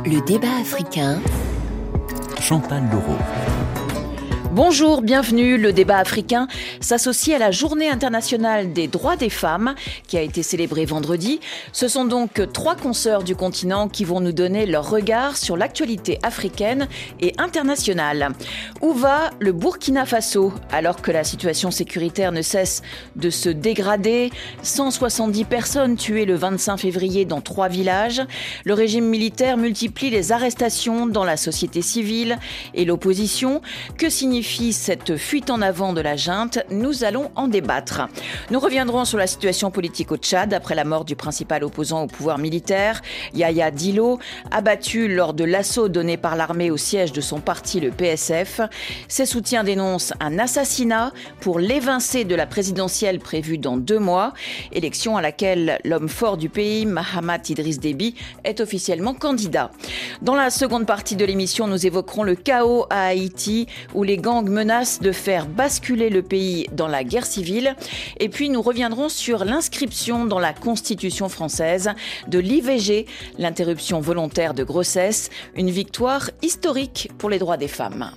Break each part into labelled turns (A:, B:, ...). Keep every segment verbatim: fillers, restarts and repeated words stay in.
A: Le débat africain.
B: Chantal Laureau.
C: Bonjour, bienvenue. Le débat africain s'associe à la Journée internationale des droits des femmes qui a été célébrée vendredi. Ce sont donc trois consoeurs du continent qui vont nous donner leur regard sur l'actualité africaine et internationale. Où va le Burkina Faso alors que la situation sécuritaire ne cesse de se dégrader? cent soixante-dix personnes tuées le vingt-cinq février dans trois villages. Le régime militaire multiplie les arrestations dans la société civile et l'opposition. Que signifie cette fuite en avant de la junte? Nous allons en débattre. Nous reviendrons sur la situation politique au Tchad après la mort du principal opposant au pouvoir militaire, Yaya Dillo, abattu lors de l'assaut donné par l'armée au siège de son parti, le P S F. Ses soutiens dénoncent un assassinat pour l'évincer de la présidentielle prévue dans deux mois, élection à laquelle l'homme fort du pays, Mahamat Idriss Déby, est officiellement candidat. Dans la seconde partie de l'émission, nous évoquerons le chaos à Haïti, où les gangs menacent de faire basculer le pays dans la guerre civile. Et puis nous reviendrons sur l'inscription dans la Constitution française de l'I V G, l'interruption volontaire de grossesse, une victoire historique pour les droits des femmes.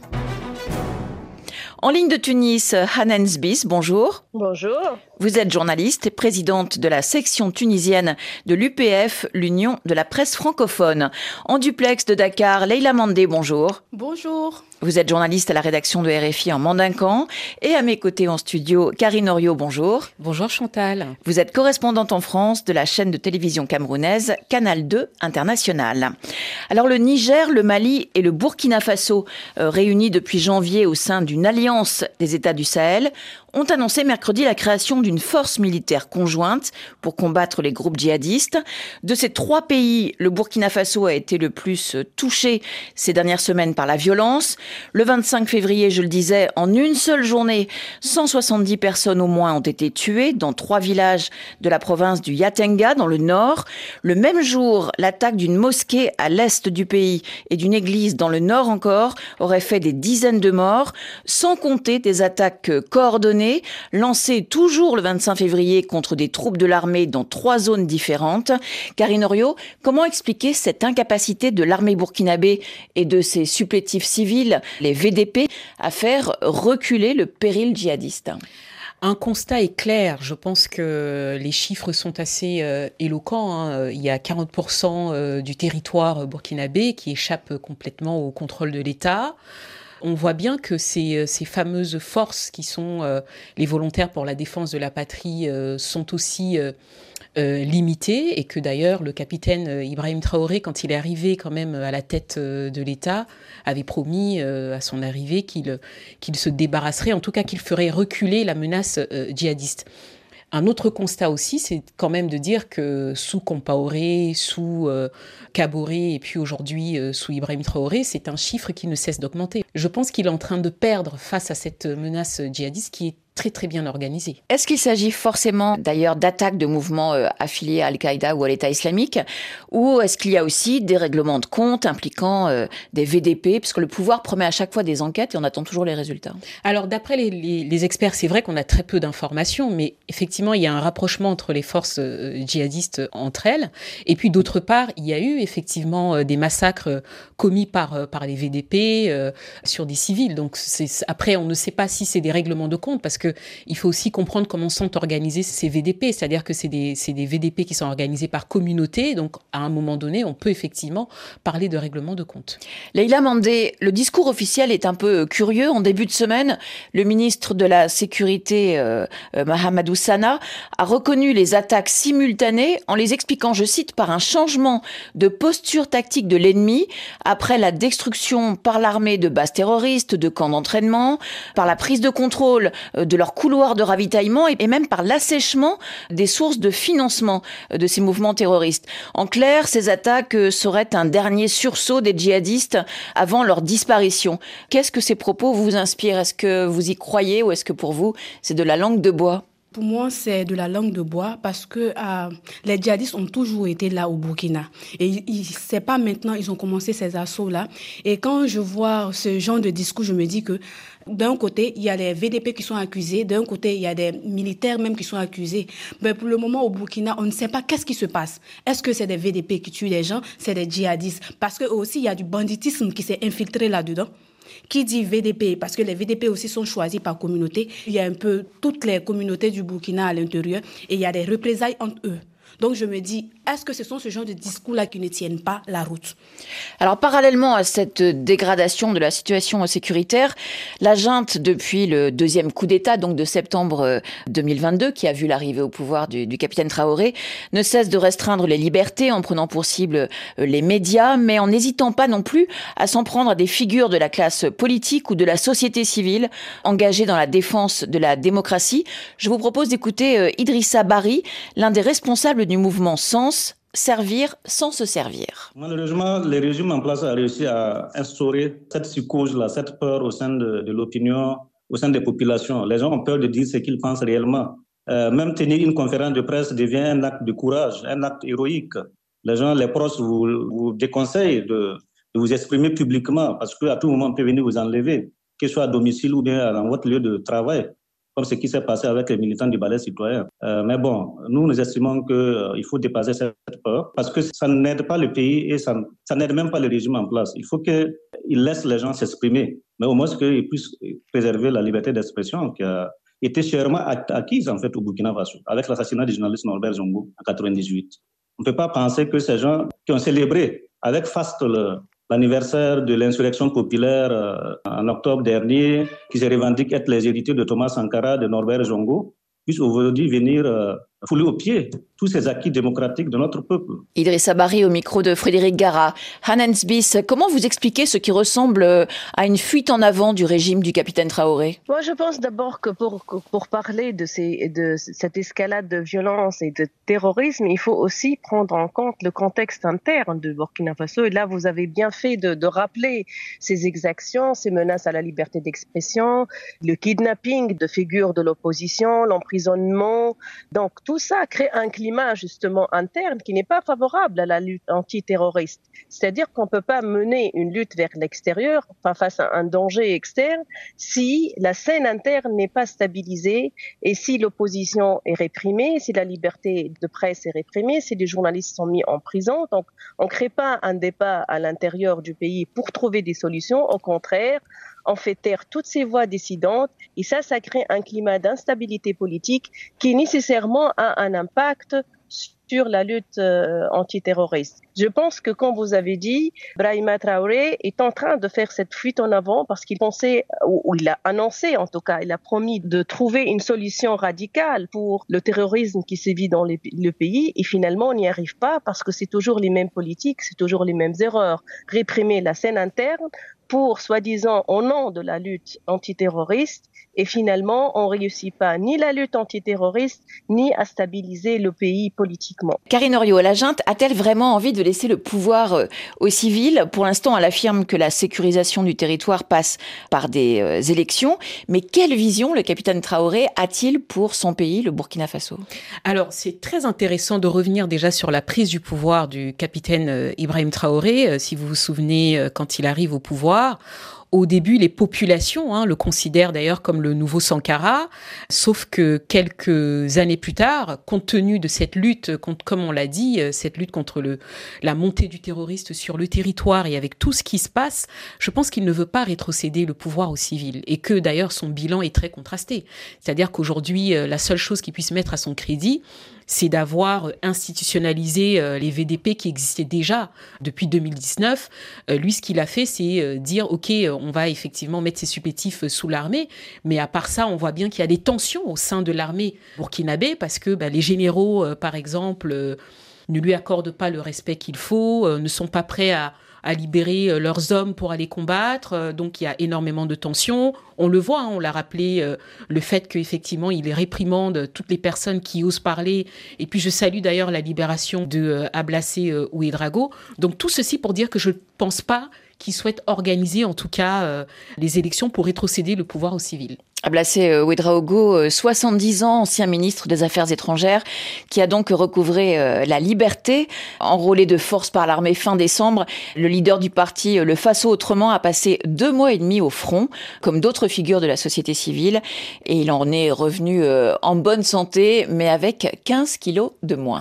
C: En ligne de Tunis, Hanan Sbis, bonjour.
D: Bonjour.
C: Vous êtes journaliste et présidente de la section tunisienne de l'U P F, l'Union de la presse francophone. En duplex de Dakar, Leila Mandé, bonjour.
E: Bonjour.
C: Vous êtes journaliste à la rédaction de R F I en Mandincan. Et à mes côtés en studio, Karine Oriot, bonjour.
E: Bonjour Chantal.
C: Vous êtes correspondante en France de la chaîne de télévision camerounaise Canal deux International. Alors le Niger, le Mali et le Burkina Faso, euh, réunis depuis janvier au sein d'une alliance des États du Sahel, ont annoncé mercredi la création d'une force militaire conjointe pour combattre les groupes djihadistes. De ces trois pays, le Burkina Faso a été le plus touché ces dernières semaines par la violence. Le vingt-cinq février, je le disais, en une seule journée, cent soixante-dix personnes au moins ont été tuées dans trois villages de la province du Yatenga, dans le nord. Le même jour, l'attaque d'une mosquée à l'est du pays et d'une église dans le nord encore aurait fait des dizaines de morts, sans compter des attaques coordonnées lancé toujours le vingt-cinq février contre des troupes de l'armée dans trois zones différentes. Karine Oriot, comment expliquer cette incapacité de l'armée burkinabé et de ses supplétifs civils, les V D P, à faire reculer le péril djihadiste ?
E: Un constat est clair. Je pense que les chiffres sont assez euh, éloquents. Hein. Il y a quarante pour cent euh, du territoire burkinabé qui échappe complètement au contrôle de l'État. On voit bien que ces, ces fameuses forces qui sont euh, les volontaires pour la défense de la patrie euh, sont aussi euh, euh, limitées et que d'ailleurs le capitaine euh, Ibrahim Traoré, quand il est arrivé quand même à la tête euh, de l'État, avait promis euh, à son arrivée qu'il, qu'il se débarrasserait, en tout cas qu'il ferait reculer la menace euh, djihadiste. Un autre constat aussi, c'est quand même de dire que sous Compaoré, sous euh, Kaboré et puis aujourd'hui euh, sous Ibrahim Traoré, c'est un chiffre qui ne cesse d'augmenter. Je pense qu'il est en train de perdre face à cette menace djihadiste qui est très très bien organisée.
C: Est-ce qu'il s'agit forcément d'ailleurs d'attaques de mouvements euh, affiliés à Al-Qaïda ou à l'État islamique, ou est-ce qu'il y a aussi des règlements de compte impliquant euh, des V D P, puisque le pouvoir promet à chaque fois des enquêtes et on attend toujours les résultats?
E: Alors d'après les, les, les experts, c'est vrai qu'on a très peu d'informations, mais effectivement il y a un rapprochement entre les forces euh, djihadistes entre elles, et puis d'autre part il y a eu effectivement euh, des massacres euh, commis par, euh, par les V D P euh, sur des civils. Donc c'est, après on ne sait pas si c'est des règlements de compte, parce que il faut aussi comprendre comment sont organisés ces V D P, c'est-à-dire que c'est des, c'est des V D P qui sont organisés par communauté, donc à un moment donné, on peut effectivement parler de règlement de compte.
C: Leila Mandé, le discours officiel est un peu curieux. En début de semaine, le ministre de la Sécurité, euh, Mahamadou Sana, a reconnu les attaques simultanées en les expliquant, je cite, par un changement de posture tactique de l'ennemi après la destruction par l'armée de bases terroristes, de camps d'entraînement, par la prise de contrôle de leurs couloirs de ravitaillement et même par l'assèchement des sources de financement de ces mouvements terroristes. En clair, ces attaques seraient un dernier sursaut des djihadistes avant leur disparition. Qu'est-ce que ces propos vous inspirent? Est-ce que vous y croyez ou est-ce que pour vous, c'est de la langue de bois?
A: Pour moi, c'est de la langue de bois parce que euh, les djihadistes ont toujours été là au Burkina. Et il, c'est pas maintenant, ils ont commencé ces assauts-là. Et quand je vois ce genre de discours, je me dis que d'un côté, il y a les V D P qui sont accusés, d'un côté, il y a des militaires même qui sont accusés. Mais pour le moment, au Burkina, on ne sait pas qu'est-ce qui se passe. Est-ce que c'est des V D P qui tuent les gens? C'est des djihadistes? Parce que aussi, il y a du banditisme qui s'est infiltré là-dedans. Qui dit V D P? Parce que les V D P aussi sont choisis par communauté. Il y a un peu toutes les communautés du Burkina à l'intérieur et il y a des représailles entre eux. Donc je me dis, est-ce que ce sont ce genre de discours-là qui ne tiennent pas la route?
C: Alors parallèlement à cette dégradation de la situation sécuritaire, la junte, depuis le deuxième coup d'État, donc de septembre deux mille vingt-deux, qui a vu l'arrivée au pouvoir du, du capitaine Traoré, ne cesse de restreindre les libertés en prenant pour cible les médias, mais en n'hésitant pas non plus à s'en prendre à des figures de la classe politique ou de la société civile engagées dans la défense de la démocratie. Je vous propose d'écouter Idrissa Bari, l'un des responsables du mouvement Sens, servir sans se servir.
D: Malheureusement, le régime en place a réussi à instaurer cette psychose-là, cette peur au sein de, de l'opinion, au sein des populations. Les gens ont peur de dire ce qu'ils pensent réellement. Euh, même tenir une conférence de presse devient un acte de courage, un acte héroïque. Les gens, les proches vous, vous déconseillent de, de vous exprimer publiquement parce qu'à tout moment, on peut venir vous enlever, que ce soit à domicile ou bien dans votre lieu de travail, comme ce qui s'est passé avec les militants du Balai citoyen. Euh, mais bon, nous, nous estimons qu'il euh, faut dépasser cette peur parce que ça n'aide pas le pays et ça, ça n'aide même pas le régime en place. Il faut qu'il laisse les gens s'exprimer, mais au moins qu'ils puissent préserver la liberté d'expression qui a été chèrement acquise en fait au Burkina Faso avec l'assassinat du journaliste Norbert Zongo en quatre-vingt-dix-huit. On ne peut pas penser que ces gens qui ont célébré avec faste le l'anniversaire de l'insurrection populaire euh, en octobre dernier, qui se revendiquent être les héritiers de Thomas Sankara, de Norbert Zongo, puissent aujourd'hui venir euh, fouler aux pieds tous ces acquis démocratiques de notre peuple.
C: Idrissa Bari au micro de Frédéric Gara. Hanens Bis, comment vous expliquez ce qui ressemble à une fuite en avant du régime du capitaine Traoré?
F: Moi, je pense d'abord que pour, pour parler de, ces, de cette escalade de violence et de terrorisme, il faut aussi prendre en compte le contexte interne de Burkina Faso. Et là, vous avez bien fait de, de rappeler ces exactions, ces menaces à la liberté d'expression, le kidnapping de figures de l'opposition, l'emprisonnement. Donc, tout ça crée un climat justement interne qui n'est pas favorable à la lutte antiterroriste. C'est-à-dire qu'on ne peut pas mener une lutte vers l'extérieur, enfin face à un danger externe, si la scène interne n'est pas stabilisée et si l'opposition est réprimée, si la liberté de presse est réprimée, si les journalistes sont mis en prison. Donc, on ne crée pas un débat à l'intérieur du pays pour trouver des solutions. Au contraire, on fait taire toutes ces voix dissidentes et ça, ça crée un climat d'instabilité politique qui nécessairement a un impact sur la lutte euh, antiterroriste. Je pense que, comme vous avez dit, Brahima Traoré est en train de faire cette fuite en avant parce qu'il pensait, ou, ou il a annoncé en tout cas, il a promis de trouver une solution radicale pour le terrorisme qui sévit dans les, le pays et finalement on n'y arrive pas parce que c'est toujours les mêmes politiques, c'est toujours les mêmes erreurs. Réprimer la scène interne pour, soi-disant, au nom de la lutte antiterroriste, et finalement, on ne réussit pas ni la lutte antiterroriste, ni à stabiliser le pays politiquement.
C: Karine Oriot, la junte a-t-elle vraiment envie de laisser le pouvoir aux civils? Pour l'instant, elle affirme que la sécurisation du territoire passe par des euh, élections. Mais quelle vision le capitaine Traoré a-t-il pour son pays, le Burkina Faso?
E: Alors, c'est très intéressant de revenir déjà sur la prise du pouvoir du capitaine euh, Ibrahim Traoré. Euh, si vous vous souvenez, euh, quand il arrive au pouvoir, au début, les populations hein, le considèrent d'ailleurs comme le nouveau Sankara, sauf que quelques années plus tard, compte tenu de cette lutte, contre, comme on l'a dit, cette lutte contre le, la montée du terroriste sur le territoire et avec tout ce qui se passe, je pense qu'il ne veut pas rétrocéder le pouvoir aux civils et que d'ailleurs son bilan est très contrasté. C'est-à-dire qu'aujourd'hui, la seule chose qu'il puisse mettre à son crédit, c'est d'avoir institutionnalisé euh, les V D P qui existaient déjà depuis deux mille dix-neuf. Euh, lui, ce qu'il a fait, c'est euh, dire, OK, on va effectivement mettre ces supplétifs sous l'armée, mais à part ça, on voit bien qu'il y a des tensions au sein de l'armée burkinabé parce que bah, les généraux, euh, par exemple, euh, ne lui accordent pas le respect qu'il faut, euh, ne sont pas prêts à à libérer leurs hommes pour aller combattre. Donc, il y a énormément de tensions. On le voit, hein, on l'a rappelé, euh, le fait qu'effectivement, il réprimande toutes les personnes qui osent parler. Et puis, je salue d'ailleurs la libération de euh, Ablassé euh, Ouédraogo. Donc, tout ceci pour dire que je ne pense pas qui souhaite organiser en tout cas euh, les élections pour rétrocéder le pouvoir aux civils.
C: Ablassé Ouedraogo, soixante-dix ans, ancien ministre des Affaires étrangères, qui a donc recouvré la liberté. Enrôlé de force par l'armée fin décembre, le leader du parti Le Faso Autrement a passé deux mois et demi au front, comme d'autres figures de la société civile. Et il en est revenu en bonne santé, mais avec quinze kilos de moins.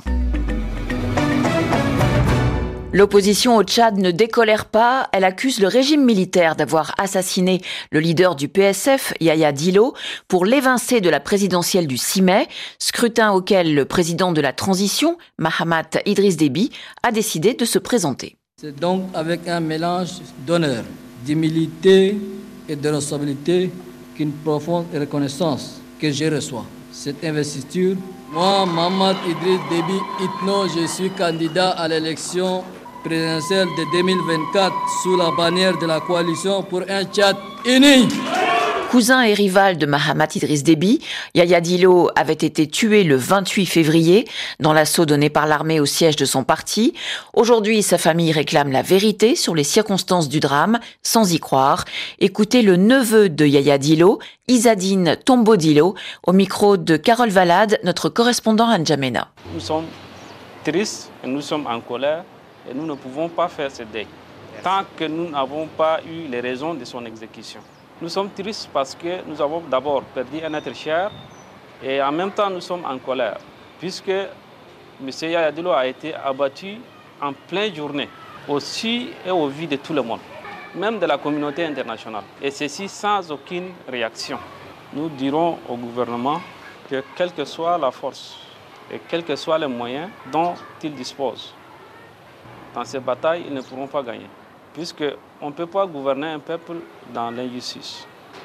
C: L'opposition au Tchad ne décolère pas. Elle accuse le régime militaire d'avoir assassiné le leader du P S F, Yaya Dillo, pour l'évincer de la présidentielle du six mai, scrutin auquel le président de la transition, Mahamat Idriss Déby, a décidé de se présenter.
G: C'est donc avec un mélange d'honneur, d'humilité et de responsabilité qu'une profonde reconnaissance que je reçois cette investiture. Moi, Mahamat Idriss Déby Itno, je suis candidat à l'élection présidentielle de deux mille vingt-quatre sous la bannière de la coalition pour un Tchad uni.
C: Cousin et rival de Mahamat Idriss Déby, Yaya Dillo avait été tué le vingt-huit février dans l'assaut donné par l'armée au siège de son parti. Aujourd'hui, sa famille réclame la vérité sur les circonstances du drame, sans y croire. Écoutez le neveu de Yaya Dillo, Izzadine Tombo Dillo, au micro de Carole Valade, notre correspondant à N'Djamena.
H: Nous sommes tristes et nous sommes en colère et nous ne pouvons pas faire ce deuil tant que nous n'avons pas eu les raisons de son exécution. Nous sommes tristes parce que nous avons d'abord perdu un être cher et en même temps nous sommes en colère puisque M. Yaya Dillo a été abattu en pleine journée, aussi et au vu de tout le monde, même de la communauté internationale. Et ceci sans aucune réaction. Nous dirons au gouvernement que quelle que soit la force et quels que soient les moyens dont ils disposent, dans ces batailles, ils ne pourront pas gagner. Puisqu'on ne peut pas gouverner un peuple dans l'injustice.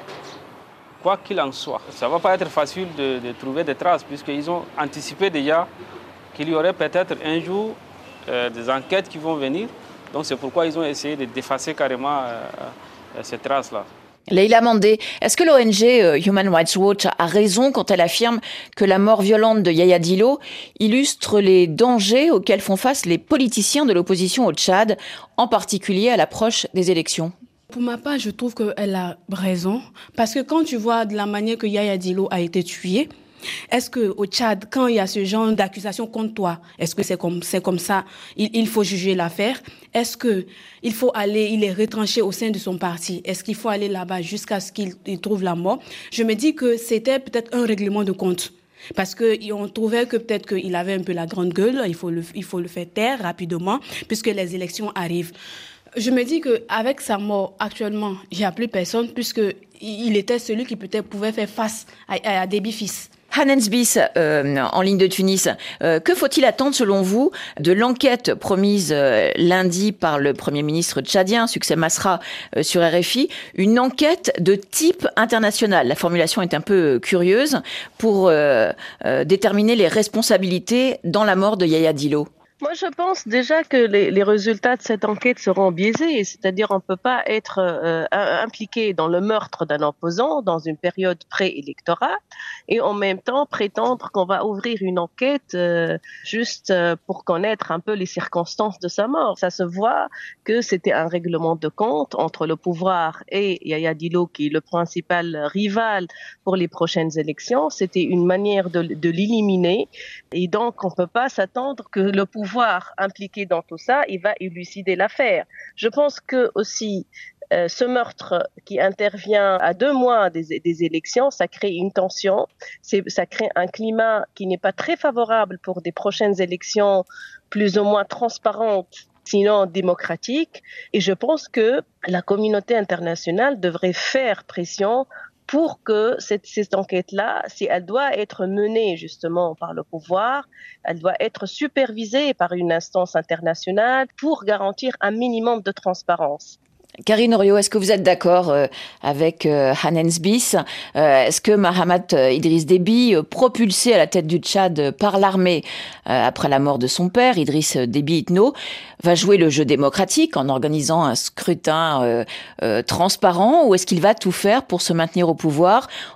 H: Quoi qu'il en soit, ça ne va pas être facile de, de trouver des traces, puisqu'ils ont anticipé déjà qu'il y aurait peut-être un jour euh, des enquêtes qui vont venir. Donc c'est pourquoi ils ont essayé de d'effacer carrément euh, euh, ces traces-là.
C: Leïla Mandé, est-ce que l'O N G Human Rights Watch a raison quand elle affirme que la mort violente de Yaya Dillo illustre les dangers auxquels font face les politiciens de l'opposition au Tchad, en particulier à l'approche des élections ?
A: Pour ma part, je trouve qu'elle a raison. Parce que quand tu vois de la manière que Yaya Dillo a été tué, est-ce qu'au Tchad, quand il y a ce genre d'accusation contre toi, est-ce que c'est comme, c'est comme ça, il, il faut juger l'affaire? Est-ce qu'il faut aller, il est retranché au sein de son parti? Est-ce qu'il faut aller là-bas jusqu'à ce qu'il il trouve la mort? Je me dis que c'était peut-être un règlement de compte. Parce qu'on trouvait que peut-être qu'il avait un peu la grande gueule, il faut le, il faut le faire taire rapidement, puisque les élections arrivent. Je me dis qu'avec sa mort, actuellement, il n'y a plus personne, puisqu'il était celui qui peut-être pouvait faire face à, à Déby fils.
C: Hannes Biss, euh, en ligne de Tunis, euh, que faut-il attendre selon vous de l'enquête promise euh, lundi par le Premier ministre tchadien, Succès Masra, euh, sur R F I, une enquête de type international? La formulation est un peu curieuse pour euh, euh, déterminer les responsabilités dans la mort de Yaya Dillo.
F: Moi, je pense déjà que les, les résultats de cette enquête seront biaisés, c'est-à-dire on ne peut pas être euh, impliqué dans le meurtre d'un opposant dans une période préélectorale et en même temps prétendre qu'on va ouvrir une enquête euh, juste euh, pour connaître un peu les circonstances de sa mort. Ça se voit que c'était un règlement de compte entre le pouvoir et Yaya Dillo, qui est le principal rival pour les prochaines élections. C'était une manière de, de l'éliminer et donc on ne peut pas s'attendre que le pouvoir impliqué dans tout ça, il va élucider l'affaire. Je pense que aussi euh, ce meurtre qui intervient à deux mois des, des élections, ça crée une tension, c'est, ça crée un climat qui n'est pas très favorable pour des prochaines élections plus ou moins transparentes, sinon démocratiques. Et je pense que la communauté internationale devrait faire pression pour que cette, cette enquête-là, si elle doit être menée justement par le pouvoir, elle doit être supervisée par une instance internationale pour garantir un minimum de transparence.
C: Karine Oriot, est-ce que vous êtes d'accord euh, avec euh, Hannes Biss euh, Est-ce que Mahamat Idriss Déby, euh, propulsé à la tête du Tchad par l'armée euh, après la mort de son père, Idriss Déby Itno, va jouer le jeu démocratique en organisant un scrutin euh, euh, transparent, ou est-ce qu'il va tout faire pour se maintenir au pouvoir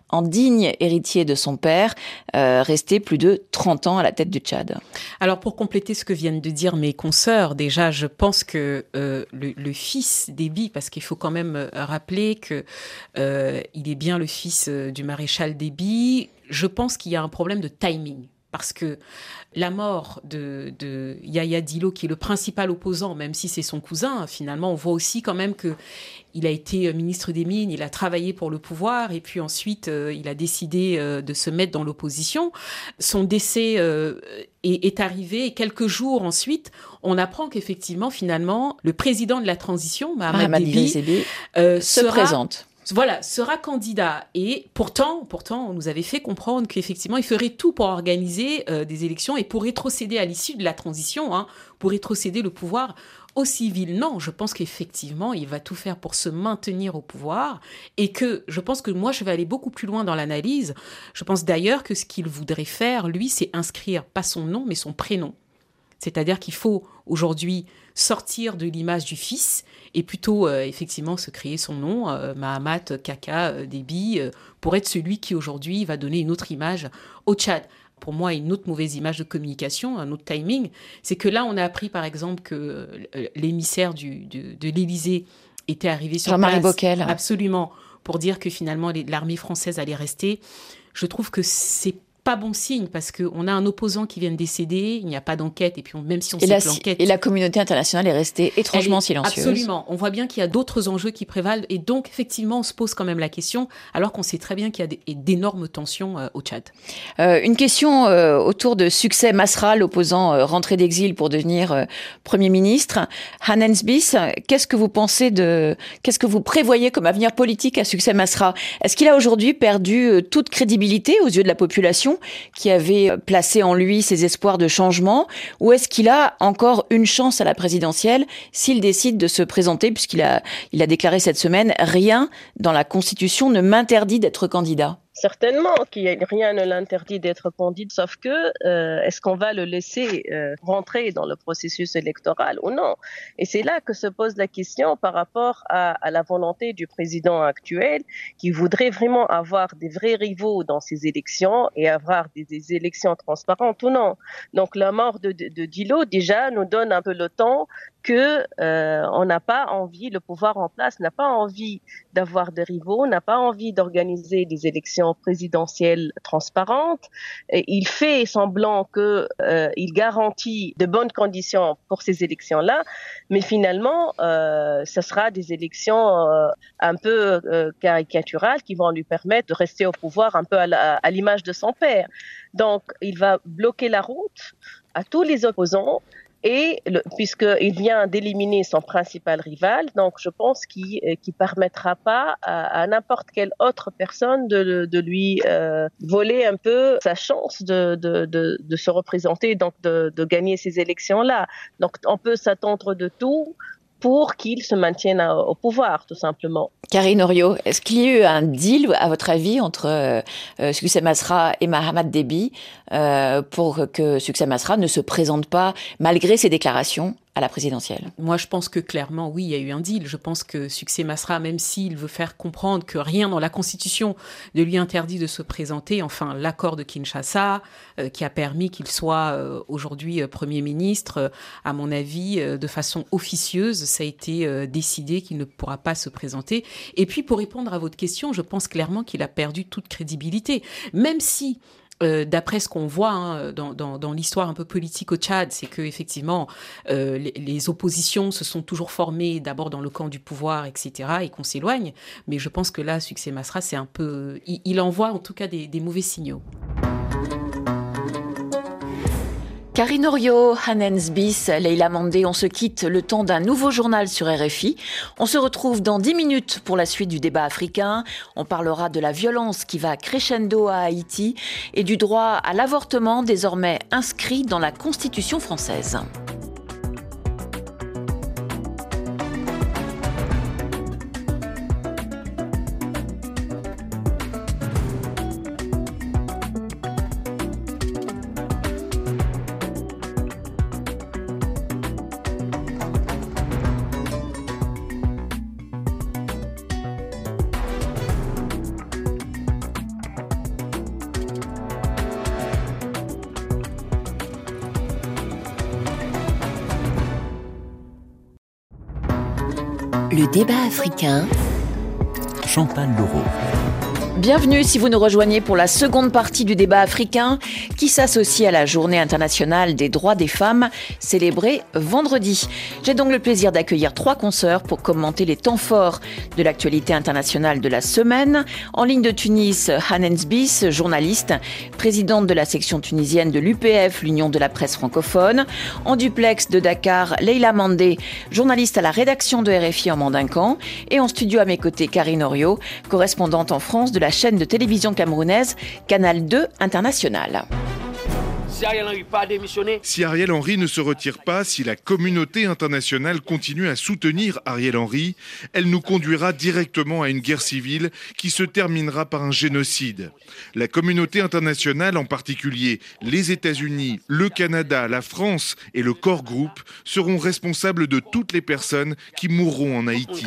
C: en digne héritier de son père, euh, resté plus de trente ans à la tête du Tchad.
E: Alors, pour compléter ce que viennent de dire mes consoeurs, déjà, je pense que euh, le, le fils Déby, parce qu'il faut quand même rappeler que euh, il est bien le fils euh, du maréchal Déby, je pense qu'il y a un problème de timing. Parce que la mort de, de Yahya Dillo, qui est le principal opposant, même si c'est son cousin, finalement, on voit aussi quand même qu'il a été ministre des Mines, il a travaillé pour le pouvoir, et puis ensuite, euh, il a décidé euh, de se mettre dans l'opposition. Son décès euh, est, est arrivé, et quelques jours ensuite, on apprend qu'effectivement, finalement, le président de la transition, Mahamat Déby, euh,
C: se
E: sera,
C: présente.
E: Voilà, sera candidat. Et pourtant, pourtant, on nous avait fait comprendre qu'effectivement, il ferait tout pour organiser euh, des élections et pour rétrocéder à l'issue de la transition, hein, pour rétrocéder le pouvoir aux civils. Non, je pense qu'effectivement, il va tout faire pour se maintenir au pouvoir et que je pense que moi, je vais aller beaucoup plus loin dans l'analyse. Je pense d'ailleurs que ce qu'il voudrait faire, lui, c'est inscrire pas son nom, mais son prénom. C'est-à-dire qu'il faut aujourd'hui sortir de l'image du fils et plutôt euh, effectivement se créer son nom, euh, Mahamat Kaka euh, Déby, euh, pour être celui qui aujourd'hui va donner une autre image au Tchad. Pour moi, une autre mauvaise image de communication, un autre timing, c'est que là, on a appris par exemple que euh, l'émissaire du, du, de l'Élysée était arrivé sur
C: Jean-Marie
E: place.
C: Bockel.
E: Absolument, pour dire que finalement les, l'armée française allait rester. Je trouve que c'est pas bon signe parce qu'on a un opposant qui vient de décéder, il n'y a pas d'enquête et puis on, même si on
C: et
E: sait
C: la,
E: que l'enquête...
C: Et la communauté internationale est restée étrangement
E: est,
C: silencieuse.
E: Absolument. On voit bien qu'il y a d'autres enjeux qui prévalent et donc effectivement on se pose quand même la question alors qu'on sait très bien qu'il y a des, d'énormes tensions euh, au Tchad.
C: Euh, une question euh, autour de Succès Masra, l'opposant euh, rentré d'exil pour devenir euh, Premier ministre. Hannes Biss, qu'est-ce que vous pensez de... Qu'est-ce que vous prévoyez comme avenir politique à Succès Masra ? Est-ce qu'il a aujourd'hui perdu euh, toute crédibilité aux yeux de la population qui avait placé en lui ses espoirs de changement, ou est-ce qu'il a encore une chance à la présidentielle s'il décide de se présenter, puisqu'il a, il a déclaré cette semaine « Rien dans la Constitution ne m'interdit d'être candidat ».
F: Certainement, qu'il rien ne l'interdit d'être candidat, sauf que euh, est-ce qu'on va le laisser euh, rentrer dans le processus électoral ou non ? Et c'est là que se pose la question par rapport à, à la volonté du président actuel qui voudrait vraiment avoir des vrais rivaux dans ces élections et avoir des, des élections transparentes ou non. Donc la mort de, de, de Dillo déjà nous donne un peu le temps que euh, on n'a pas envie, le pouvoir en place n'a pas envie d'avoir des rivaux, n'a pas envie d'organiser des élections présidentielles transparentes. Et il fait semblant que euh, il garantit de bonnes conditions pour ces élections-là, mais finalement, euh, ce sera des élections euh, un peu euh, caricaturales qui vont lui permettre de rester au pouvoir un peu à, la, à l'image de son père. Donc, il va bloquer la route à tous les opposants. Et le, puisqu'il vient d'éliminer son principal rival, donc je pense qu'il ne permettra pas à, à n'importe quelle autre personne de, de lui euh, voler un peu sa chance de, de, de, de se représenter, donc de, de gagner ces élections-là. Donc on peut s'attendre de tout pour qu'il se maintienne au pouvoir, tout simplement.
C: Karine Oriot, est-ce qu'il y a eu un deal, à votre avis, entre euh, Succès Masra et Mahamat Déby euh, pour que Succès Masra ne se présente pas, malgré ses déclarations, à la présidentielle ?
E: Moi, je pense que clairement, oui, il y a eu un deal. Je pense que Succès Masra, même s'il veut faire comprendre que rien dans la Constitution ne lui interdit de se présenter, enfin, l'accord de Kinshasa, euh, qui a permis qu'il soit euh, aujourd'hui euh, Premier ministre, euh, à mon avis, euh, de façon officieuse, ça a été euh, décidé qu'il ne pourra pas se présenter. Et puis, pour répondre à votre question, je pense clairement qu'il a perdu toute crédibilité. Même si... Euh, d'après ce qu'on voit hein, dans, dans, dans l'histoire un peu politique au Tchad, c'est que effectivement euh, les, les oppositions se sont toujours formées d'abord dans le camp du pouvoir, et cetera, et qu'on s'éloigne. Mais je pense que là, Succès Masra, c'est un peu, il, il envoie en tout cas des, des mauvais signaux.
C: Karine Oriot, Hannes Biss, Leïla Mandé, on se quitte le temps d'un nouveau journal sur R F I. On se retrouve dans dix minutes pour la suite du débat africain. On parlera de la violence qui va crescendo à Haïti et du droit à l'avortement désormais inscrit dans la Constitution française.
B: Le débat africain. Chantal Laureau.
C: Bienvenue si vous nous rejoignez pour la seconde partie du débat africain qui s'associe à la Journée internationale des droits des femmes célébrée vendredi. J'ai donc le plaisir d'accueillir trois consoeurs pour commenter les temps forts de l'actualité internationale de la semaine. En ligne de Tunis, Hanens Bis, journaliste, présidente de la section tunisienne de l'U P F, l'Union de la presse francophone. En duplex de Dakar, Leila Mandé, journaliste à la rédaction de R F I en Mandincan. Et en studio à mes côtés, Karine Oriot, correspondante en France de la chaîne de télévision camerounaise Canal deux International.
I: Si Ariel Henry pas démissionné.
J: Si Ariel Henry ne se retire pas, si la communauté internationale continue à soutenir Ariel Henry, elle nous conduira directement à une guerre civile qui se terminera par un génocide. La communauté internationale, en particulier les États-Unis, le Canada, la France et le Core Group, seront responsables de toutes les personnes qui mourront en Haïti.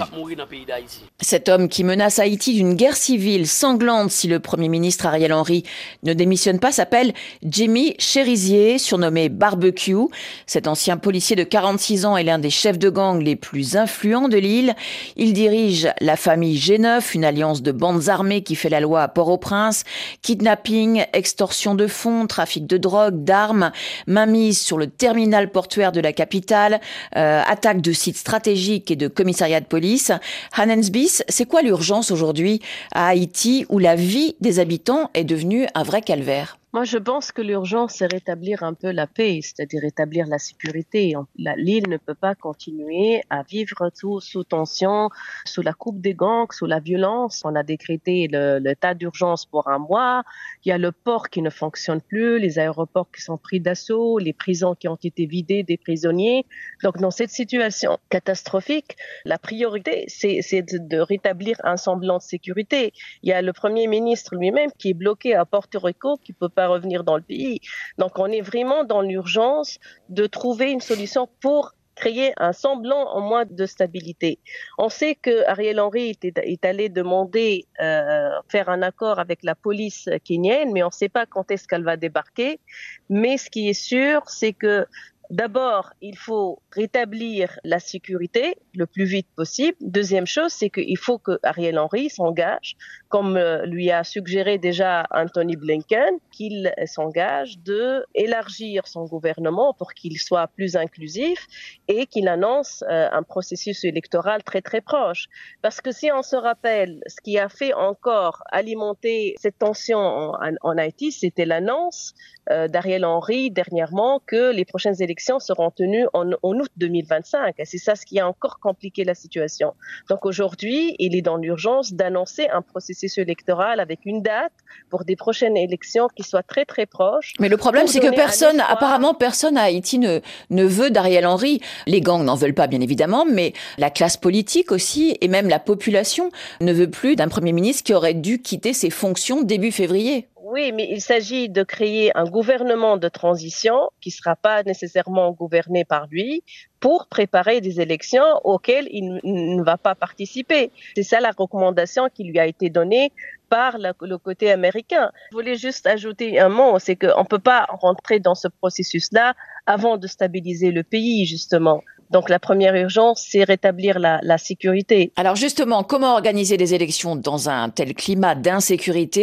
C: Cet homme qui menace Haïti d'une guerre civile sanglante si le Premier ministre Ariel Henry ne démissionne pas s'appelle Jimmy Cherizier, surnommé Barbecue. Cet ancien policier de quarante-six ans est l'un des chefs de gang les plus influents de l'île. Il dirige la famille G neuf, une alliance de bandes armées qui fait la loi à Port-au-Prince. Kidnapping, extorsion de fonds, trafic de drogue, d'armes, mainmise sur le terminal portuaire de la capitale, euh, attaque de sites stratégiques et de commissariats de police. Hanens Bis, c'est quoi l'urgence aujourd'hui à Haïti où la vie des habitants est devenue un vrai calvaire ?
F: Moi, je pense que l'urgence, c'est rétablir un peu la paix, c'est-à-dire rétablir la sécurité. La, l'île ne peut pas continuer à vivre sous, sous tension, sous la coupe des gangs, sous la violence. On a décrété le, l'état d'urgence pour un mois. Il y a le port qui ne fonctionne plus, les aéroports qui sont pris d'assaut, les prisons qui ont été vidées des prisonniers. Donc, dans cette situation catastrophique, la priorité, c'est, c'est de, de rétablir un semblant de sécurité. Il y a le Premier ministre lui-même qui est bloqué à Porto Rico, qui peut pas revenir dans le pays. Donc, on est vraiment dans l'urgence de trouver une solution pour créer un semblant au moins de stabilité. On sait que Ariel Henry est, est allé demander euh, faire un accord avec la police kenyenne, mais on ne sait pas quand est-ce qu'elle va débarquer. Mais ce qui est sûr, c'est que d'abord, il faut rétablir la sécurité le plus vite possible. Deuxième chose, c'est qu'il faut que Ariel Henry s'engage, comme lui a suggéré déjà Anthony Blinken, qu'il s'engage de élargir son gouvernement pour qu'il soit plus inclusif et qu'il annonce euh, un processus électoral très très proche. Parce que si on se rappelle, ce qui a fait encore alimenter cette tension en, en Haïti, c'était l'annonce euh, d'Ariel Henry dernièrement que les prochaines élections seront tenues en, en août deux mille vingt-cinq. Et c'est ça ce qui a encore compliqué la situation. Donc aujourd'hui, il est dans l'urgence d'annoncer un processus électoral avec une date pour des prochaines élections qui soient très très proches.
C: Mais le problème, c'est que personne, apparemment personne à Haïti ne, ne veut d'Ariel Henry. Les gangs n'en veulent pas, bien évidemment, mais la classe politique aussi, et même la population, ne veut plus d'un Premier ministre qui aurait dû quitter ses fonctions début février.
F: Oui, mais il s'agit de créer un gouvernement de transition qui ne sera pas nécessairement gouverné par lui pour préparer des élections auxquelles il ne va pas participer. C'est ça la recommandation qui lui a été donnée par la, le côté américain. Je voulais juste ajouter un mot, c'est qu'on ne peut pas rentrer dans ce processus-là avant de stabiliser le pays, justement. Donc la première urgence, c'est rétablir la, la sécurité.
C: Alors justement, comment organiser des élections dans un tel climat d'insécurité ?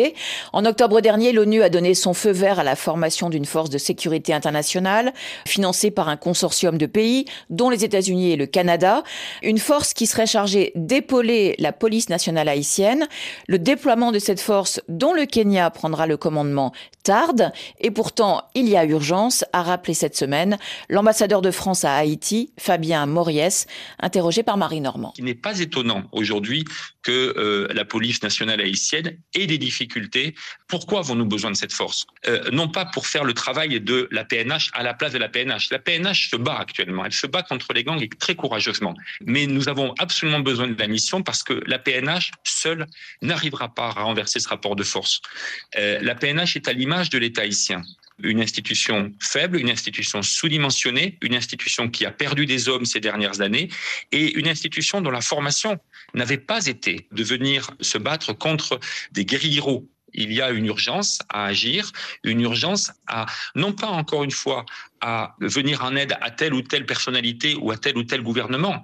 C: En octobre dernier, l'ONU a donné son feu vert à la formation d'une force de sécurité internationale, financée par un consortium de pays, dont les États-Unis et le Canada. Une force qui serait chargée d'épauler la police nationale haïtienne. Le déploiement de cette force, dont le Kenya prendra le commandement, tarde. Et pourtant, il y a urgence, a rappelé cette semaine l'ambassadeur de France à Haïti, Fabien Moriès, interrogé par Marie Normand.
K: Il n'est pas étonnant aujourd'hui que euh, la police nationale haïtienne ait des difficultés. Pourquoi avons-nous besoin de cette force ? euh, Non pas pour faire le travail de la P N H à la place de la P N H. La P N H se bat actuellement. Elle se bat contre les gangs et très courageusement. Mais nous avons absolument besoin de la mission parce que la P N H seule n'arrivera pas à renverser ce rapport de force. Euh, la P N H est à l'image de l'État haïtien. Une institution faible, une institution sous-dimensionnée, une institution qui a perdu des hommes ces dernières années et une institution dont la formation n'avait pas été de venir se battre contre des guérilleros. Il y a une urgence à agir, une urgence à, non pas encore une fois, à venir en aide à telle ou telle personnalité ou à tel ou tel gouvernement,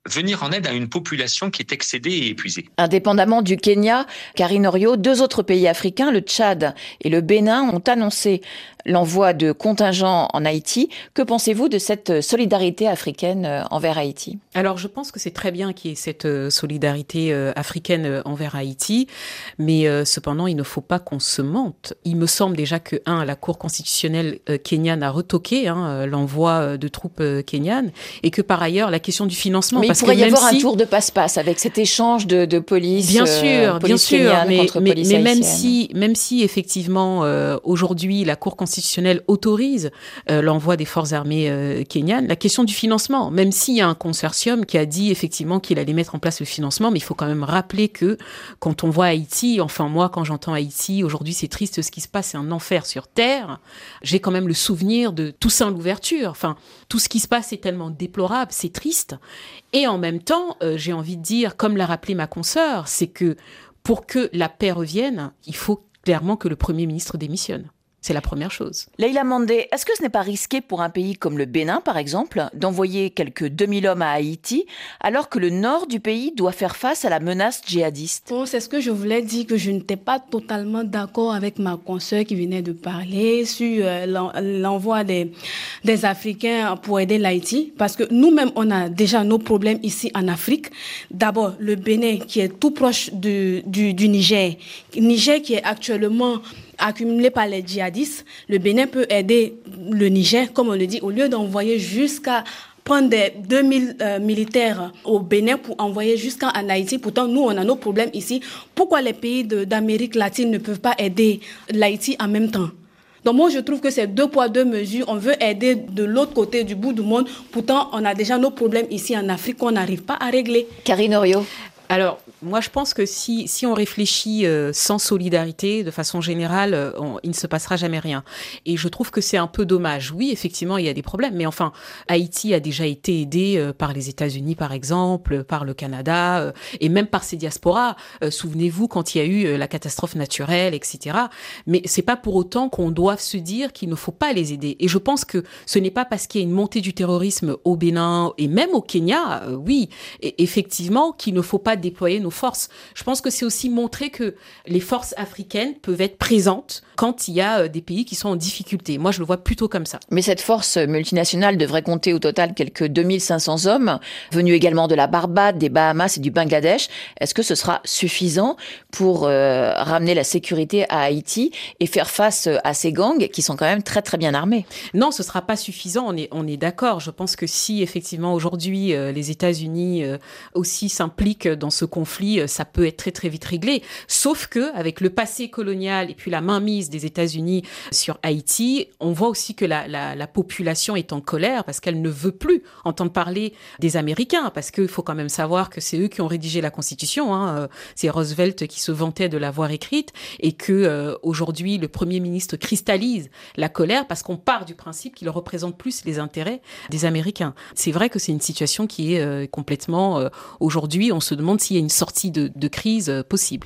K: venir en aide à une population qui est excédée et épuisée.
C: Indépendamment du Kenya, Karine Oriot, deux autres pays africains, le Tchad et le Bénin, ont annoncé l'envoi de contingents en Haïti. Que pensez-vous de cette solidarité africaine envers Haïti ?
E: Alors, je pense que c'est très bien qu'il y ait cette solidarité africaine envers Haïti, mais euh, cependant, il ne faut pas qu'on se mente. Il me semble déjà que, un, la Cour constitutionnelle kenyane a retoqué hein, l'envoi de troupes kenyanes, et que par ailleurs, la question du financement...
C: Mais
E: parce
C: il pourrait
E: que
C: y avoir
E: si...
C: un tour de passe-passe avec cet échange de, de police,
E: bien sûr,
C: euh, police
E: bien sûr, mais,
C: contre
E: mais,
C: police
E: mais même
C: haïtienne.
E: si, même si effectivement euh, aujourd'hui la Cour constitutionnelle autorise euh, l'envoi des forces armées euh, kenyanes, la question du financement, même s'il y a un consortium qui a dit effectivement qu'il allait mettre en place le financement, mais il faut quand même rappeler que quand on voit Haïti, enfin moi quand j'entends Haïti, aujourd'hui c'est triste ce qui se passe, c'est un enfer sur terre, j'ai quand même le souvenir de Toussaint Louverture, enfin tout ce qui se passe est tellement déplorable, c'est triste, et en même temps euh, j'ai envie de dire, comme l'a rappelé ma consoeur, c'est que pour que la paix revienne, il faut clairement que le Premier ministre démissionne. C'est la première chose.
C: Leïla Mandé, est-ce que ce n'est pas risqué pour un pays comme le Bénin, par exemple, d'envoyer quelques deux mille hommes à Haïti, alors que le nord du pays doit faire face à la menace djihadiste ?
A: Bon, c'est ce que je voulais dire, que je n'étais pas totalement d'accord avec ma consoeur qui venait de parler sur euh, l'envoi des, des Africains pour aider l'Haïti, parce que nous-mêmes, on a déjà nos problèmes ici en Afrique. D'abord, le Bénin, qui est tout proche du, du, du Niger. Niger qui est actuellement accumulé par les djihadistes, le Bénin peut aider le Niger, comme on le dit, au lieu d'envoyer jusqu'à prendre des deux mille euh, militaires au Bénin pour envoyer jusqu'en Haïti. Pourtant, nous, on a nos problèmes ici. Pourquoi les pays de, d'Amérique latine ne peuvent pas aider l'Haïti en même temps ? Donc moi, je trouve que c'est deux poids, deux mesures. On veut aider de l'autre côté du bout du monde. Pourtant, on a déjà nos problèmes ici en Afrique qu'on n'arrive pas à régler.
C: Karine Oriot.
E: Alors, moi, je pense que si, si on réfléchit euh, sans solidarité, de façon générale, euh, on, il ne se passera jamais rien. Et je trouve que c'est un peu dommage. Oui, effectivement, il y a des problèmes. Mais enfin, Haïti a déjà été aidé euh, par les États-Unis, par exemple, par le Canada, euh, et même par ses diasporas. Euh, souvenez-vous, quand il y a eu euh, la catastrophe naturelle, et cetera. Mais c'est pas pour autant qu'on doive se dire qu'il ne faut pas les aider. Et je pense que ce n'est pas parce qu'il y a une montée du terrorisme au Bénin et même au Kenya, euh, oui, et effectivement, qu'il ne faut pas déployer nos forces. Je pense que c'est aussi montrer que les forces africaines peuvent être présentes quand il y a des pays qui sont en difficulté. Moi, je le vois plutôt comme ça.
C: Mais cette force multinationale devrait compter au total quelques deux mille cinq cents hommes, venus également de la Barbade, des Bahamas et du Bangladesh. Est-ce que ce sera suffisant pour euh, ramener la sécurité à Haïti et faire face à ces gangs qui sont quand même très très bien armés ?
E: Non, ce sera pas suffisant, on est, on est d'accord. Je pense que si effectivement aujourd'hui euh, les États-Unis euh, aussi s'impliquent dans ce conflit, euh, ça peut être très très vite réglé. Sauf que avec le passé colonial et puis la mainmise des États-Unis sur Haïti, on voit aussi que la, la, la population est en colère parce qu'elle ne veut plus entendre parler des Américains, parce qu'il faut quand même savoir que c'est eux qui ont rédigé la Constitution, hein. C'est Roosevelt qui se vantait de l'avoir écrite, et que euh, aujourd'hui le Premier ministre cristallise la colère parce qu'on part du principe qu'il représente plus les intérêts des Américains. C'est vrai que c'est une situation qui est euh, complètement euh, aujourd'hui, on se demande s'il y a une sortie de, de crise euh, possible.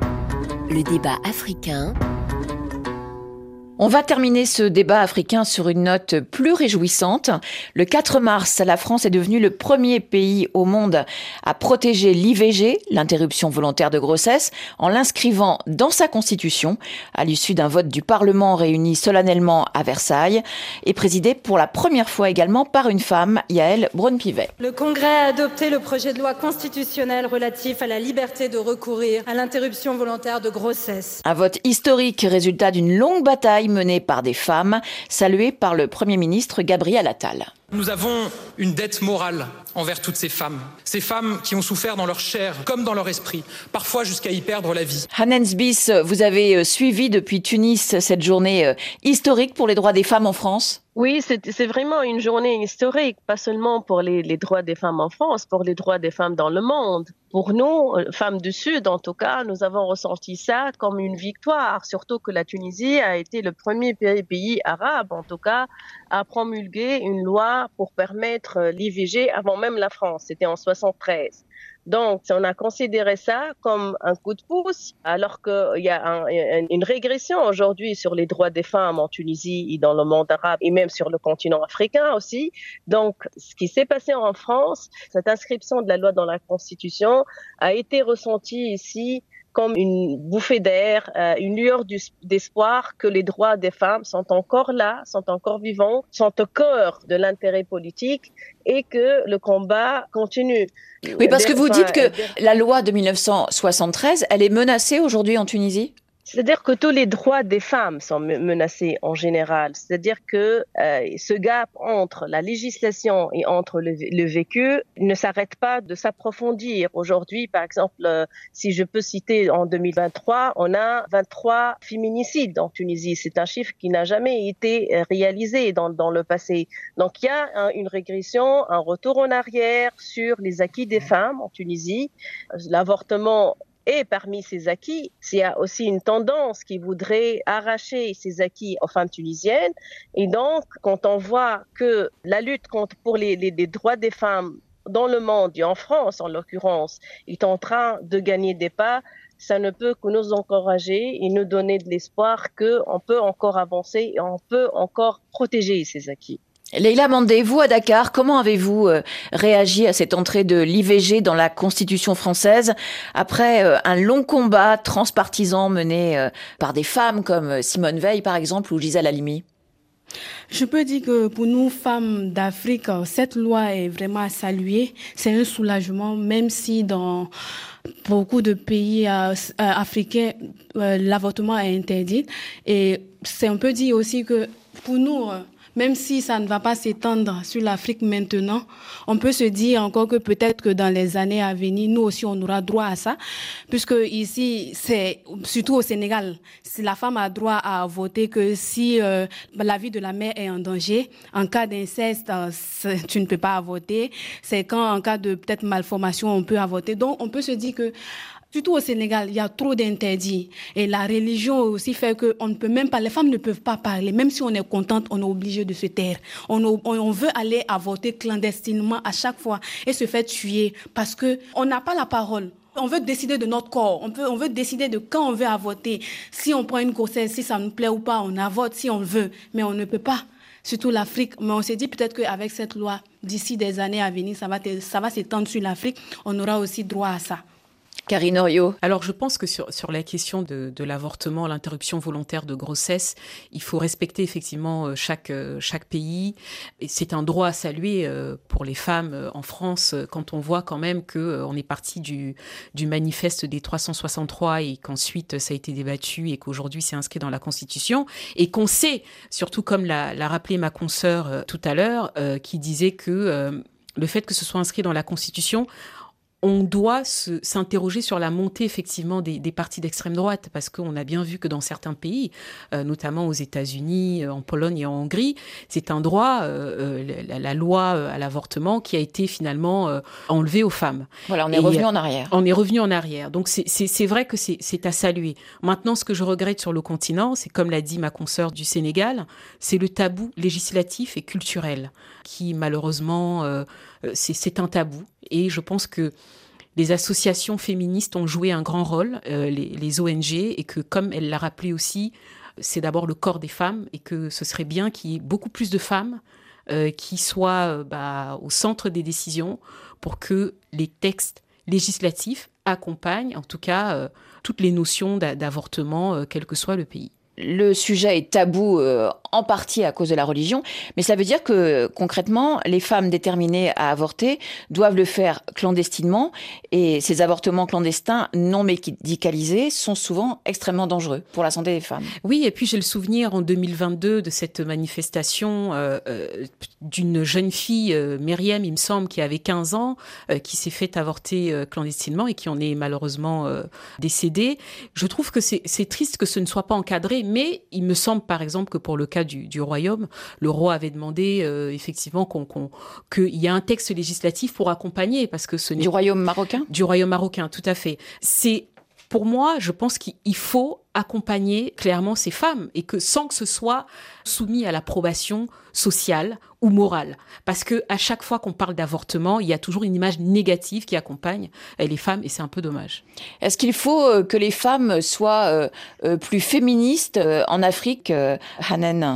B: Le débat africain.
C: On va terminer ce débat africain sur une note plus réjouissante. Le quatre mars, la France est devenue le premier pays au monde à protéger l'I V G, l'interruption volontaire de grossesse, en l'inscrivant dans sa constitution, à l'issue d'un vote du Parlement réuni solennellement à Versailles, et présidé pour la première fois également par une femme, Yaël Braun-Pivet.
L: Le Congrès a adopté le projet de loi constitutionnelle relatif à la liberté de recourir à l'interruption volontaire de grossesse.
C: Un vote historique, résultat d'une longue bataille menée par des femmes, saluée par le Premier ministre Gabriel Attal.
M: Nous avons une dette morale envers toutes ces femmes. Ces femmes qui ont souffert dans leur chair comme dans leur esprit, parfois jusqu'à y perdre la vie.
C: Hannes Bis, vous avez suivi depuis Tunis cette journée historique pour les droits des femmes en France ?
F: Oui, c'est, c'est vraiment une journée historique, pas seulement pour les, les droits des femmes en France, pour les droits des femmes dans le monde. Pour nous, femmes du Sud en tout cas, nous avons ressenti ça comme une victoire, surtout que la Tunisie a été le premier pays, pays arabe en tout cas à promulguer une loi pour permettre l'I V G avant même la France, c'était en soixante-treize. Donc, on a considéré ça comme un coup de pouce, alors qu'il y a un, une régression aujourd'hui sur les droits des femmes en Tunisie et dans le monde arabe et même sur le continent africain aussi. Donc, ce qui s'est passé en France, cette inscription de la loi dans la Constitution a été ressentie ici comme une bouffée d'air, euh, une lueur d'espoir que les droits des femmes sont encore là, sont encore vivants, sont au cœur de l'intérêt politique et que le combat continue.
C: Oui, parce que vous dites que la loi de mille neuf cent soixante-treize, elle est menacée aujourd'hui en Tunisie ?
F: C'est-à-dire que tous les droits des femmes sont menacés en général. C'est-à-dire que euh, ce gap entre la législation et entre le, le vécu ne s'arrête pas de s'approfondir. Aujourd'hui, par exemple, euh, si je peux citer en deux mille vingt-trois, on a vingt-trois féminicides en Tunisie. C'est un chiffre qui n'a jamais été réalisé dans, dans le passé. Donc il y a un, une régression, un retour en arrière sur les acquis des femmes en Tunisie. L'avortement et parmi ces acquis, il y a aussi une tendance qui voudrait arracher ces acquis aux femmes tunisiennes. Et donc, quand on voit que la lutte contre, pour les, les, les droits des femmes dans le monde, et en France en l'occurrence, est en train de gagner des pas, ça ne peut que nous encourager et nous donner de l'espoir qu'on peut encore avancer et on peut encore protéger ces acquis.
C: Leïla Mandé, vous à Dakar, comment avez-vous euh, réagi à cette entrée de l'I V G dans la Constitution française après euh, un long combat transpartisan mené euh, par des femmes comme Simone Veil par exemple ou Gisèle Halimi ?
A: Je peux dire que pour nous, femmes d'Afrique, cette loi est vraiment à saluer. C'est un soulagement, même si dans beaucoup de pays euh, africains, euh, l'avortement est interdit. Et c'est on peut dire aussi que pour nous, euh, même si ça ne va pas s'étendre sur l'Afrique maintenant, on peut se dire encore que peut-être que dans les années à venir, nous aussi, on aura droit à ça. Puisque ici, c'est surtout au Sénégal, si la femme a droit à voter que si euh, la vie de la mère est en danger, en cas d'inceste, euh, tu ne peux pas voter. C'est quand, en cas de peut-être malformation, on peut voter. Donc, on peut se dire que surtout au Sénégal, il y a trop d'interdits. Et la religion aussi fait que on ne peut même pas, les femmes ne peuvent pas parler. Même si on est contente, on est obligé de se taire. On, on, on veut aller avorter clandestinement à chaque fois et se faire tuer parce que on n'a pas la parole. On veut décider de notre corps. On peut, on veut décider de quand on veut avorter. Si on prend une grossesse, si ça nous plaît ou pas, on avorte si on veut. Mais on ne peut pas. Surtout l'Afrique. Mais on s'est dit peut-être qu'avec cette loi, d'ici des années à venir, ça va, ça va s'étendre sur l'Afrique. On aura aussi droit à ça.
C: Karine Oriot.
E: Alors, je pense que sur, sur la question de, de l'avortement, l'interruption volontaire de grossesse, il faut respecter effectivement chaque, chaque pays. Et c'est un droit à saluer pour les femmes en France quand on voit quand même qu'on est parti du, du manifeste des trois cent soixante-trois et qu'ensuite ça a été débattu et qu'aujourd'hui c'est inscrit dans la Constitution. Et qu'on sait, surtout comme l'a, l'a rappelé ma consoeur tout à l'heure, euh, qui disait que euh, le fait que ce soit inscrit dans la Constitution, on doit se, s'interroger sur la montée effectivement des, des partis d'extrême droite parce qu'on a bien vu que dans certains pays, euh, notamment aux États-Unis, en Pologne et en Hongrie, c'est un droit, euh, la, la loi à l'avortement qui a été finalement euh, enlevée aux femmes.
C: Voilà, on est et revenu en arrière.
E: On est revenu en arrière. Donc c'est, c'est, c'est vrai que c'est, c'est à saluer. Maintenant, ce que je regrette sur le continent, c'est comme l'a dit ma consoeur du Sénégal, c'est le tabou législatif et culturel qui malheureusement euh, c'est, c'est un tabou. Et je pense que les associations féministes ont joué un grand rôle, euh, les, les O N G, et que, comme elle l'a rappelé aussi, c'est d'abord le corps des femmes, et que ce serait bien qu'il y ait beaucoup plus de femmes euh, qui soient euh, bah, au centre des décisions pour que les textes législatifs accompagnent, en tout cas, euh, toutes les notions d'a- d'avortement, euh, quel que soit le pays.
C: Le sujet est tabou euh, en partie à cause de la religion, mais ça veut dire que concrètement, les femmes déterminées à avorter doivent le faire clandestinement et ces avortements clandestins non médicalisés sont souvent extrêmement dangereux pour la santé des femmes.
E: Oui, et puis j'ai le souvenir en deux mille vingt-deux de cette manifestation euh, euh, d'une jeune fille, euh, Myriam, il me semble, qui avait quinze ans, euh, qui s'est fait avorter euh, clandestinement et qui en est malheureusement euh, décédée. Je trouve que c'est, c'est triste que ce ne soit pas encadré. Mais il me semble, par exemple, que pour le cas du, du royaume, le roi avait demandé euh, effectivement qu'on, qu'on, qu'il y a un texte législatif pour accompagner, parce que ce n'est
C: du royaume marocain.
E: Du royaume marocain, tout à fait. C'est pour moi, je pense qu'il faut accompagner clairement ces femmes et que sans que ce soit soumis à l'approbation sociale ou morale. Parce que à chaque fois qu'on parle d'avortement, il y a toujours une image négative qui accompagne les femmes et c'est un peu dommage.
C: Est-ce qu'il faut que les femmes soient plus féministes en Afrique, Hanan ?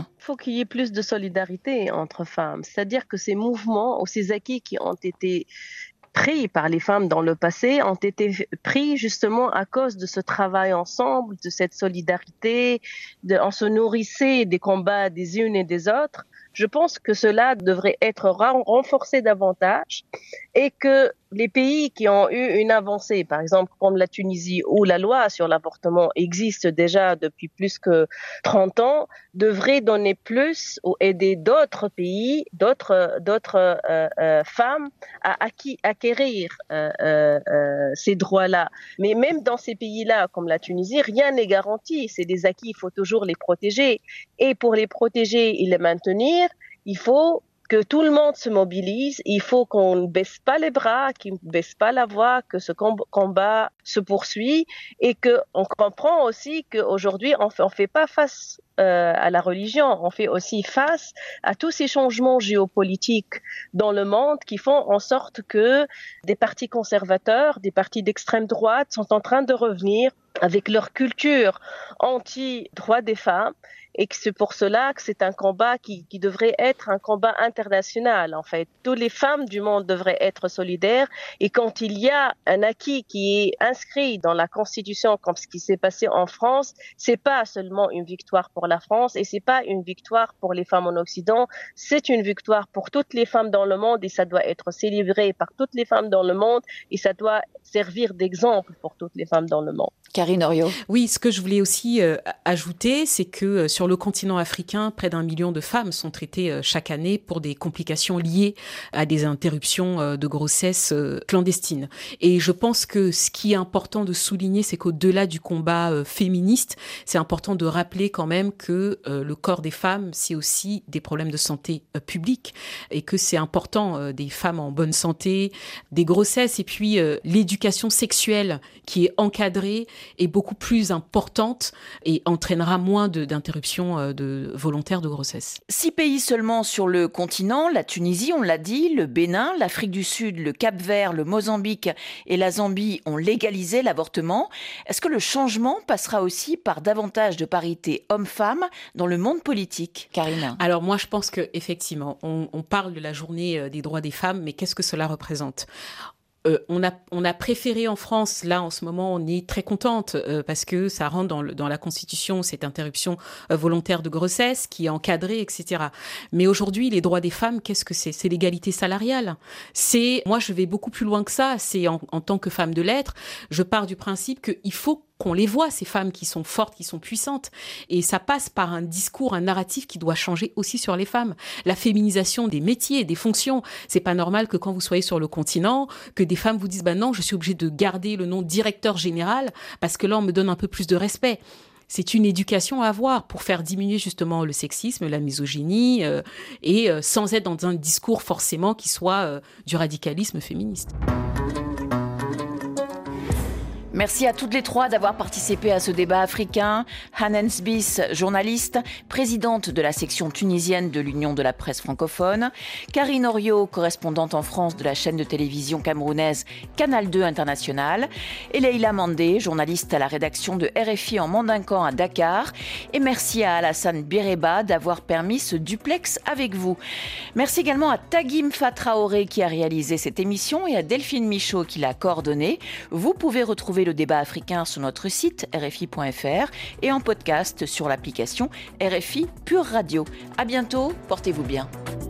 F: Il faut qu'il y ait plus de solidarité entre femmes. C'est-à-dire que ces mouvements ou ces acquis qui ont été pris par les femmes dans le passé ont été pris justement à cause de ce travail ensemble, de cette solidarité, de, on se nourrissait des combats des unes et des autres. Je pense que cela devrait être renforcé davantage et que les pays qui ont eu une avancée, par exemple comme la Tunisie où la loi sur l'avortement existe déjà depuis plus que trente ans, devraient donner plus ou aider d'autres pays, d'autres, d'autres euh, euh, femmes à acquis, acquérir euh, euh, ces droits-là. Mais même dans ces pays-là, comme la Tunisie, rien n'est garanti. C'est des acquis, il faut toujours les protéger. Et pour les protéger et les maintenir, il faut que tout le monde se mobilise, il faut qu'on ne baisse pas les bras, qu'on ne baisse pas la voix, que ce combat se poursuit et qu'on comprend aussi qu'aujourd'hui, on ne fait pas face euh, à la religion, on fait aussi face à tous ces changements géopolitiques dans le monde qui font en sorte que des partis conservateurs, des partis d'extrême droite sont en train de revenir avec leur culture anti-droits des femmes. Et que c'est pour cela que c'est un combat qui, qui devrait être un combat international, en fait. Toutes les femmes du monde devraient être solidaires. Et quand il y a un acquis qui est inscrit dans la Constitution, comme ce qui s'est passé en France, c'est pas seulement une victoire pour la France et c'est pas une victoire pour les femmes en Occident. C'est une victoire pour toutes les femmes dans le monde et ça doit être célébré par toutes les femmes dans le monde et ça doit servir d'exemple pour toutes les femmes dans le monde.
C: Karine Oriot.
E: Oui, ce que je voulais aussi euh, ajouter, c'est que euh, sur le continent africain, près d'un million de femmes sont traitées euh, chaque année pour des complications liées à des interruptions euh, de grossesse euh, clandestines. Et je pense que ce qui est important de souligner, c'est qu'au-delà du combat euh, féministe, c'est important de rappeler quand même que euh, le corps des femmes, c'est aussi des problèmes de santé euh, publique et que c'est important euh, des femmes en bonne santé, des grossesses et puis euh, l'éducation sexuelle qui est encadrée est beaucoup plus importante et entraînera moins de, d'interruptions de, volontaires de grossesse.
C: Six pays seulement sur le continent, la Tunisie, on l'a dit, le Bénin, l'Afrique du Sud, le Cap-Vert, le Mozambique et la Zambie ont légalisé l'avortement. Est-ce que le changement passera aussi par davantage de parité homme-femme dans le monde politique, Karina ?
E: Alors moi, je pense qu'effectivement, on, on parle de la journée des droits des femmes, mais qu'est-ce que cela représente ? Euh, on a on a préféré en France, là en ce moment on est très contente euh, parce que ça rentre dans, le, dans la Constitution cette interruption euh, volontaire de grossesse qui est encadrée, et cetera. Mais aujourd'hui les droits des femmes, qu'est-ce que c'est ? C'est l'égalité salariale. C'est moi je vais beaucoup plus loin que ça. C'est en, en tant que femme de lettres, je pars du principe qu'il faut qu'on les voit, ces femmes qui sont fortes, qui sont puissantes. Et ça passe par un discours, un narratif qui doit changer aussi sur les femmes. La féminisation des métiers, des fonctions. C'est pas normal que quand vous soyez sur le continent, que des femmes vous disent, bah non, je suis obligée de garder le nom directeur général parce que là, on me donne un peu plus de respect. C'est une éducation à avoir pour faire diminuer justement le sexisme, la misogynie, euh, et euh, sans être dans un discours forcément qui soit euh, du radicalisme féministe.
C: Merci à toutes les trois d'avoir participé à ce débat africain. Hanan Sbis, journaliste, présidente de la section tunisienne de l'Union de la presse francophone. Karine Oriot, correspondante en France de la chaîne de télévision camerounaise Canal deux International. Et Leïla Mandé, journaliste à la rédaction de R F I en Mandincan à Dakar. Et merci à Alassane Bireba d'avoir permis ce duplex avec vous. Merci également à Tagim Fatraoré qui a réalisé cette émission et à Delphine Michaud qui l'a coordonnée. Vous pouvez retrouver le débat africain sur notre site r f i point f r et en podcast sur l'application R F I Pure Radio. À bientôt, portez-vous bien.